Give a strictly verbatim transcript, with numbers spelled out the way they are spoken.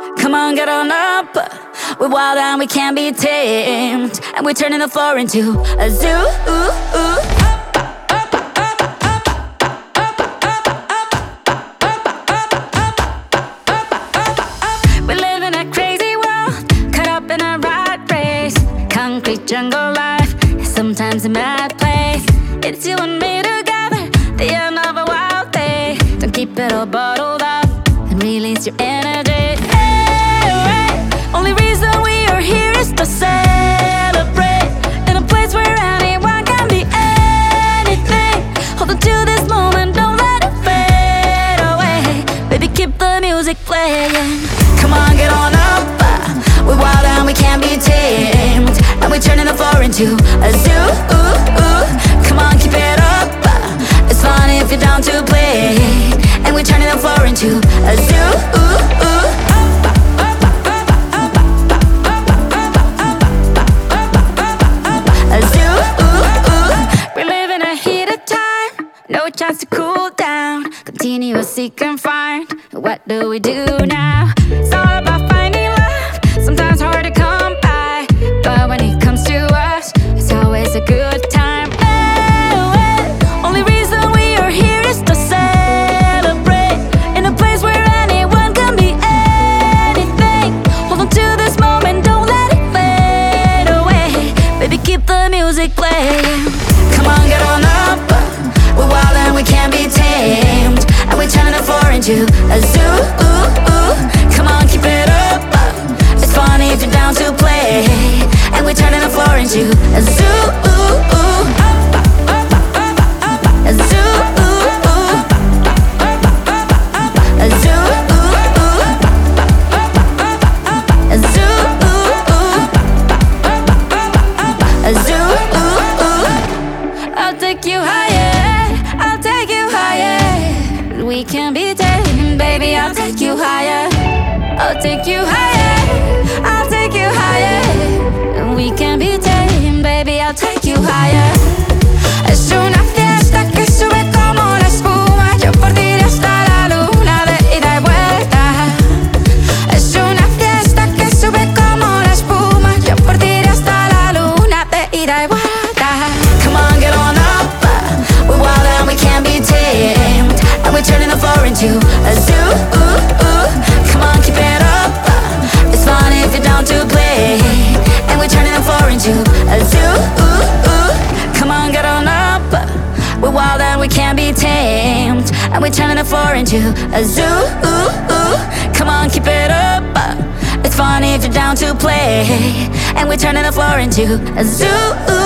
Come on, get on up. We're wild and we can't be tamed, and we're turning the floor into a zoo. We live in a crazy world, caught up in a rat race. Concrete jungle life is sometimes a mad place. It's you and me together, the end of a wild day. Don't keep it all bottled up and release your energy. Only reason we are here is to celebrate, in a place where anyone can be anything. Hold on to this moment, don't let it fade away. Baby, keep the music playing. Come on, get on up. We're wild and we can't be tamed, and we're turning the floor into a zoo. Come on, keep it up. It's fun if you're down to play, and we're turning the floor into a zoo. No chance to cool down, continue seek and find. What do we do now? It's all about finding love, sometimes hard to come by, but when it comes to us, it's always a good time. Oh, oh. Only reason we are here is to celebrate, in a place where anyone can be anything. Hold on to this moment, don't let it fade away. Baby, keep the music playing. Come on, get on up. We're wild and we can't be tamed, and we're turning the floor into a zoo. Come on, keep it up. It's funny if you're down to play, and we're turning the floor into a zoo. A zoo. A zoo. A zoo. A zoo. I'll take you higher. We can be tamed, baby, I'll take you higher. I'll take you higher. I'll take you higher. We can be tamed, baby, I'll take you higher. Es una fiesta que sube como la espuma. Yo por ti iré hasta la luna de ida y vuelta. Es una fiesta que sube como la espuma. Yo por ti iré hasta la luna de ida y vuelta. Come on, get on up. We're wild and we can't be tamed, and we're turning the floor into a zoo. Come on, keep it up. It's fun if you're down to play, and we're turning the floor into a zoo. Come on, get on up. We're wild and we can't be tamed, and we're turning the floor into a zoo. Come on, keep it up. It's fun if you're down to play, and we're turning the floor into a zoo.